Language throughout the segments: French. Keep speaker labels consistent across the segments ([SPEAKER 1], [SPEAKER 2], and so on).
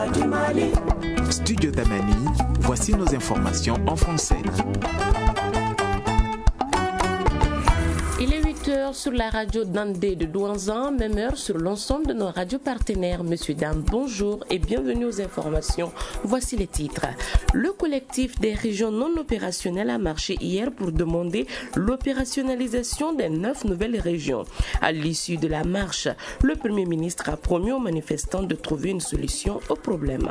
[SPEAKER 1] voix du Mali.
[SPEAKER 2] Studio Tamani, voici nos informations en français.
[SPEAKER 3] Il est 8h sur la radio Dandé de Douanzan, même heure sur l'ensemble de nos radios partenaires. Monsieur, dames, bonjour et bienvenue aux informations. Voici les titres. Le collectif des régions non opérationnelles a marché hier pour demander l'opérationnalisation des 9 nouvelles régions. À l'issue de la marche, le Premier ministre a promis aux manifestants de trouver une solution au problème.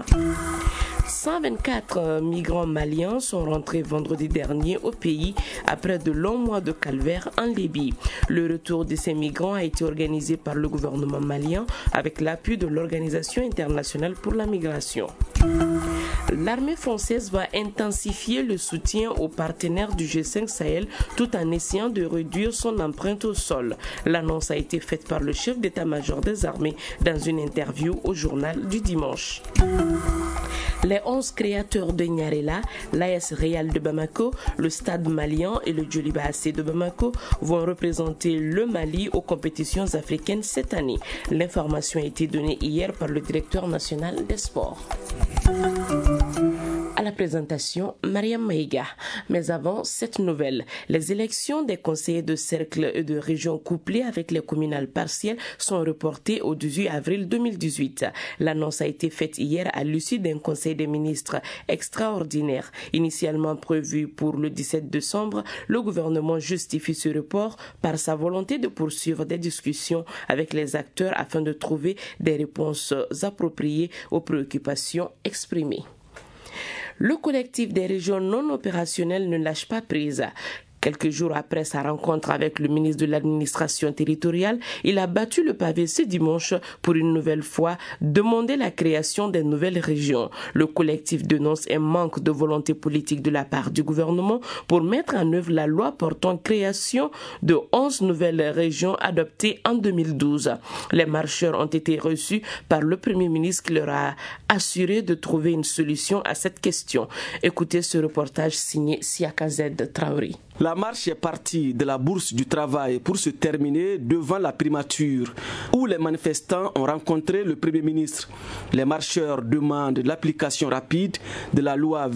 [SPEAKER 3] 124 migrants maliens sont rentrés vendredi dernier au pays après de longs mois de calvaire en Libye. Le retour de ces migrants a été organisé par le gouvernement malien avec l'appui de l'Organisation internationale pour la migration. L'armée française va intensifier le soutien aux partenaires du G5 Sahel tout en essayant de réduire son empreinte au sol. L'annonce a été faite par le chef d'état-major des armées dans une interview au journal du dimanche. Les 11 créateurs de Nyarela, l'AS Real de Bamako, le Stade malien et le Djoliba AC de Bamako vont représenter le Mali aux compétitions africaines cette année. L'information a été donnée hier par le directeur national des sports. À la présentation, Mariam Maïga. Mais avant cette nouvelle, les élections des conseillers de cercle et de région couplées avec les communales partielles sont reportées au 18 avril 2018. L'annonce a été faite hier à l'issue d'un conseil des ministres extraordinaire. Initialement prévu pour le 17 décembre, le gouvernement justifie ce report par sa volonté de poursuivre des discussions avec les acteurs afin de trouver des réponses appropriées aux préoccupations exprimées. Le collectif des régions non opérationnelles ne lâche pas prise. Quelques jours après sa rencontre avec le ministre de l'administration territoriale, il a battu le pavé ce dimanche pour une nouvelle fois demander la création des nouvelles régions. Le collectif dénonce un manque de volonté politique de la part du gouvernement pour mettre en œuvre la loi portant création de 11 nouvelles régions adoptée en 2012. Les marcheurs ont été reçus par le Premier ministre qui leur a assuré de trouver une solution à cette question. Écoutez ce reportage signé Siaka Z Traoré.
[SPEAKER 4] La marche est partie de la Bourse du Travail pour se terminer devant la primature où les manifestants ont rencontré le Premier ministre. Les marcheurs demandent l'application rapide de la loi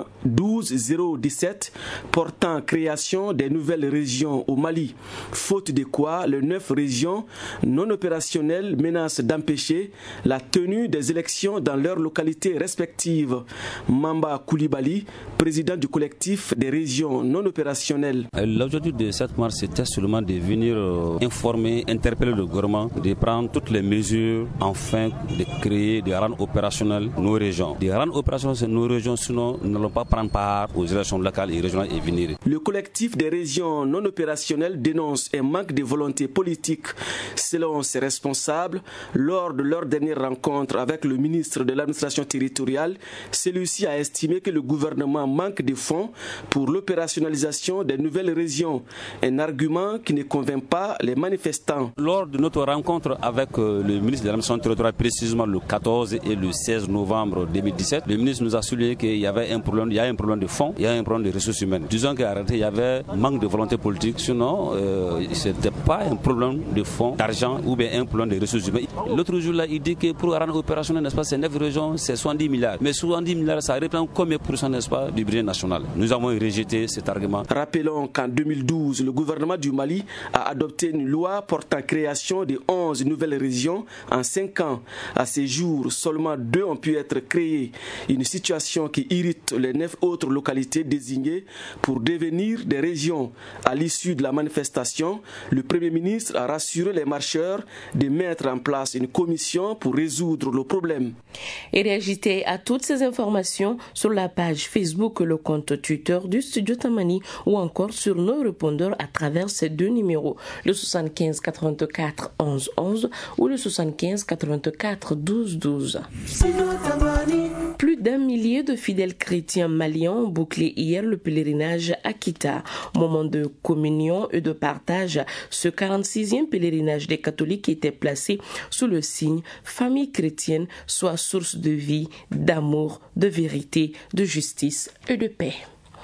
[SPEAKER 4] 20-12-017 portant création des nouvelles régions au Mali. Faute de quoi, les 9 régions non opérationnelles menacent d'empêcher la tenue des élections dans leurs localités respectives. Mamba Koulibaly, président du collectif des régions non opérationnelles.
[SPEAKER 5] L'objectif de cette marche, c'était seulement de venir informer, interpeller le gouvernement, de prendre toutes les mesures afin de créer, de rendre opérationnelles nos régions. De rendre opérationnelles nos régions, sinon nous n'allons pas prendre part aux élections locales et régionales et venir.
[SPEAKER 4] Le collectif des régions non opérationnelles dénonce un manque de volonté politique. Selon ses responsables, lors de leur dernière rencontre avec le ministre de l'administration territoriale, celui-ci a estimé que le gouvernement manque de fonds pour l'opérationnalisation des nouvelles régions, un argument qui ne convainc pas les manifestants.
[SPEAKER 5] Lors de notre rencontre avec le ministre de l'administration territoriale, précisément le 14 et le 16 novembre 2017, le ministre nous a souligné qu'il y avait un problème, il y a un problème de fonds, il y a un problème de ressources humaines. Disons qu'en réalité, il y avait un manque de volonté politique, sinon ce n'était pas un problème de fonds, d'argent ou bien un problème de ressources humaines. L'autre jour là, il dit que pour rendre opérationnel, n'est-ce pas, ces 9 régions, c'est 70 milliards. Mais 70 milliards, ça représente combien de pourcents, n'est-ce pas, du budget national? Nous avons rejeté cet argument.
[SPEAKER 4] Rappelons qu'en 2012, le gouvernement du Mali a adopté une loi portant création de 11 nouvelles régions en 5 ans. À ce jour, seulement 2 ont pu être créées. Une situation qui irrite les 9 autres localités désignées pour devenir des régions. À l'issue de la manifestation, le Premier ministre a rassuré les marcheurs de mettre en place une commission pour résoudre le problème.
[SPEAKER 3] Et réagissez à toutes ces informations sur la page Facebook et le compte Twitter du Studio Tamani ou encore sur nos répondeurs à travers ces 2 numéros, le 75 84 11 11 ou le 75 84 12 12. Plus d'1 millier de fidèles chrétiens maliens ont bouclé hier le pèlerinage à Kita. Moment de communion et de partage, ce 46e pèlerinage des catholiques était placé sous le signe famille chrétienne, soit source de vie, d'amour, de vérité, de justice et de paix.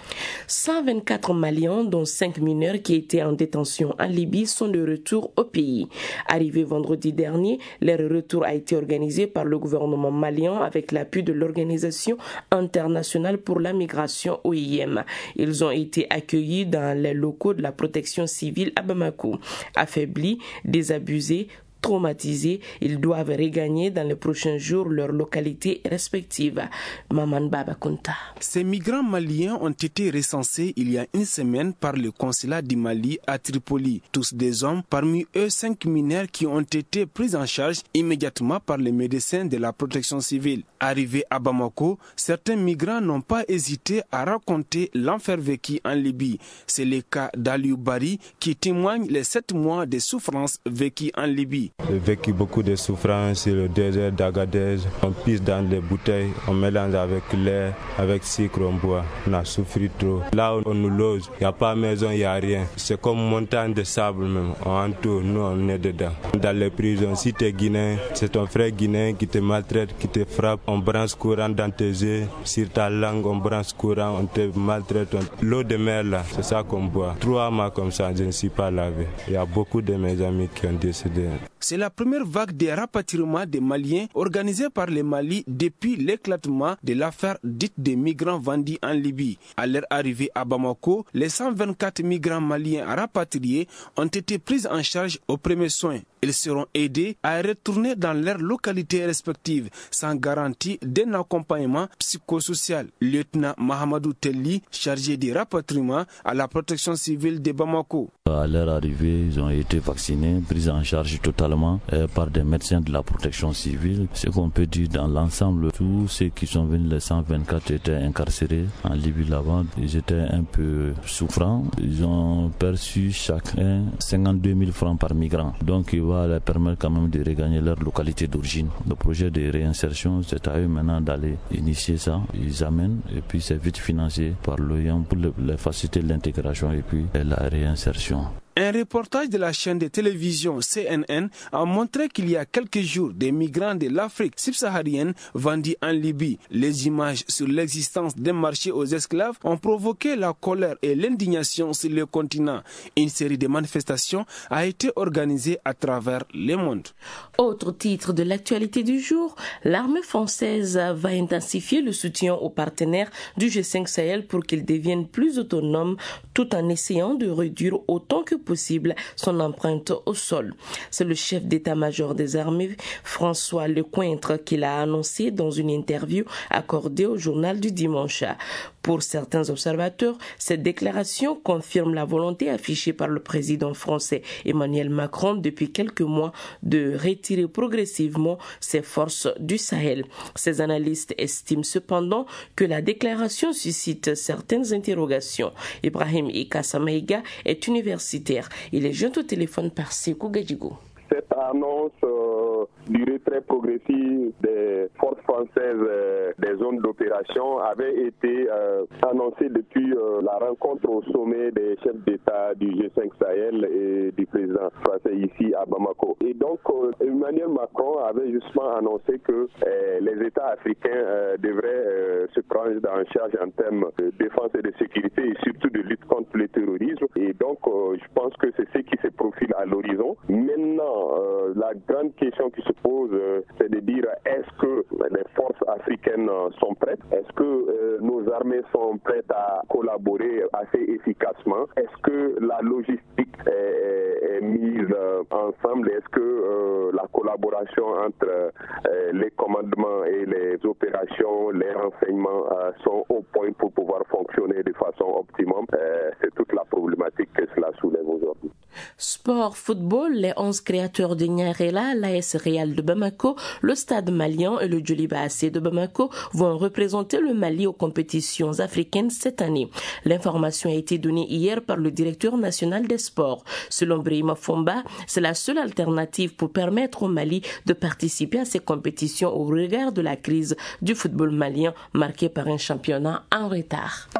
[SPEAKER 3] 124 Maliens, dont 5 mineurs qui étaient en détention en Libye, sont de retour au pays. Arrivés vendredi dernier, leur retour a été organisé par le gouvernement malien avec l'appui de l'Organisation internationale pour la migration OIM. Ils ont été accueillis dans les locaux de la protection civile à Bamako. Affaiblis, désabusés, traumatisés, ils doivent regagner dans les prochains jours leurs localités respectives. Maman Baba Kunta.
[SPEAKER 1] Ces migrants maliens ont été recensés il y a une semaine par le consulat du Mali à Tripoli. Tous des hommes, parmi eux 5 mineurs qui ont été pris en charge immédiatement par les médecins de la protection civile. Arrivés à Bamako, certains migrants n'ont pas hésité à raconter l'enfer vécu en Libye. C'est le cas d'Aliou Bari qui témoigne les 7 mois de souffrances vécues en Libye.
[SPEAKER 6] J'ai vécu beaucoup de souffrances sur le désert d'Agadez. On pisse dans les bouteilles, on mélange avec l'air, avec sucre, on boit. On a souffert trop. Là où on nous loge, il n'y a pas de maison, il n'y a rien. C'est comme une montagne de sable même. On entoure, nous on est dedans. Dans les prisons, si tu es guinéen, c'est ton frère guinéen qui te maltraite, qui te frappe. On branche courant dans tes yeux, sur ta langue, on branche courant, on te maltraite. L'eau de mer là, c'est ça qu'on boit. 3 mois comme ça, je ne suis pas lavé. Il y a beaucoup de mes amis qui ont décédé.
[SPEAKER 1] C'est la première vague de rapatriement des Maliens organisée par le Mali depuis l'éclatement de l'affaire dite des migrants vendus en Libye. À leur arrivée à Bamako, les 124 migrants maliens rapatriés ont été pris en charge aux premiers soins. Ils seront aidés à retourner dans leurs localités respectives sans garantie d'un accompagnement psychosocial. Lieutenant Mahamadou Telli, chargé du rapatriement à la protection civile de Bamako.
[SPEAKER 7] À leur arrivée, ils ont été vaccinés, pris en charge totalement par des médecins de la protection civile. Ce qu'on peut dire dans l'ensemble, tous ceux qui sont venus, les 124 étaient incarcérés en Libye là-bas. Ils étaient un peu souffrants. Ils ont perçu chacun 52 000 francs par migrant. Donc il va leur permettre quand même de regagner leur localité d'origine. Le projet de réinsertion, c'est à eux maintenant d'aller initier ça. Ils amènent et puis c'est vite financé par l'OIM pour les faciliter l'intégration et puis la réinsertion.
[SPEAKER 1] Un reportage de la chaîne de télévision CNN a montré qu'il y a quelques jours, des migrants de l'Afrique subsaharienne vendus en Libye. Les images sur l'existence d'un marché aux esclaves ont provoqué la colère et l'indignation sur le continent. Une série de manifestations a été organisée à travers le monde.
[SPEAKER 3] Autre titre de l'actualité du jour, l'armée française va intensifier le soutien aux partenaires du G5 Sahel pour qu'ils deviennent plus autonomes tout en essayant de réduire autant que possible son empreinte au sol. C'est le chef d'état-major des armées, François Lecointre, qui l'a annoncé dans une interview accordée au journal du dimanche. Pour certains observateurs, cette déclaration confirme la volonté affichée par le président français Emmanuel Macron depuis quelques mois de retirer progressivement ses forces du Sahel. Ces analystes estiment cependant que la déclaration suscite certaines interrogations. Ibrahim Ika Samaïga est universitaire. Il est joint au téléphone par Sekou Gadjigo.
[SPEAKER 8] Cette annonce du retrait progressif des forces françaises des zones d'opération avait été annoncée depuis la rencontre au sommet des chefs d'État du G5 Sahel et du président français ici à Bamako. Et donc Emmanuel Macron avait justement annoncé que les États africains devraient se prendre en charge en termes de défense et de sécurité et surtout de lutte contre le terrorisme. Et donc je pense que c'est ce qui se profile à l'horizon. Maintenant, la grande question qui se pose, c'est de dire est-ce que les forces africaines sont prêtes? Est-ce que nos armées sont prêtes à collaborer assez efficacement? Est-ce que la logistique est mise ensemble? Est-ce que la collaboration entre les commandements et les opérations, les renseignements sont au point pour pouvoir fonctionner de façon optimum? C'est toute la problématique que cela soulève aujourd'hui.
[SPEAKER 3] Sport, football, les 11 créateurs de Nyarela, l'AS Real de Bamako, le Stade malien et le Djoliba AC de Bamako vont représenter le Mali aux compétitions africaines cette année. L'information a été donnée hier par le directeur national des sports. Selon Brahima Fomba, c'est la seule alternative pour permettre au Mali de participer à ces compétitions au regard de la crise du football malien marquée par un championnat en retard.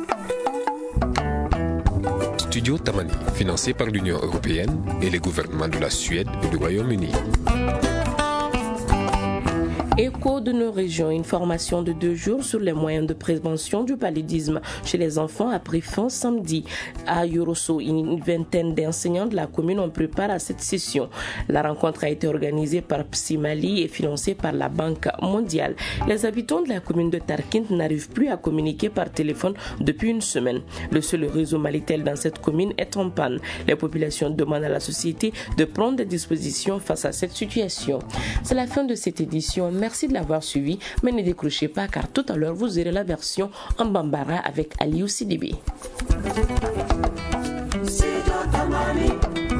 [SPEAKER 9] Studio Tamani, financé par l'Union européenne et les gouvernements de la Suède et du Royaume-Uni.
[SPEAKER 3] Écho de nos régions, une formation de 2 jours sur les moyens de prévention du paludisme chez les enfants a pris fin samedi. À Yorosso, une vingtaine d'enseignants de la commune ont préparé à cette session. La rencontre a été organisée par Psy Mali et financée par la Banque mondiale. Les habitants de la commune de Tarkint n'arrivent plus à communiquer par téléphone depuis une semaine. Le seul réseau Malitel dans cette commune est en panne. Les populations demandent à la société de prendre des dispositions face à cette situation. C'est la fin de cette édition. Merci de l'avoir suivi, mais ne décrochez pas car tout à l'heure vous aurez la version en Bambara avec Aliou Sidibé.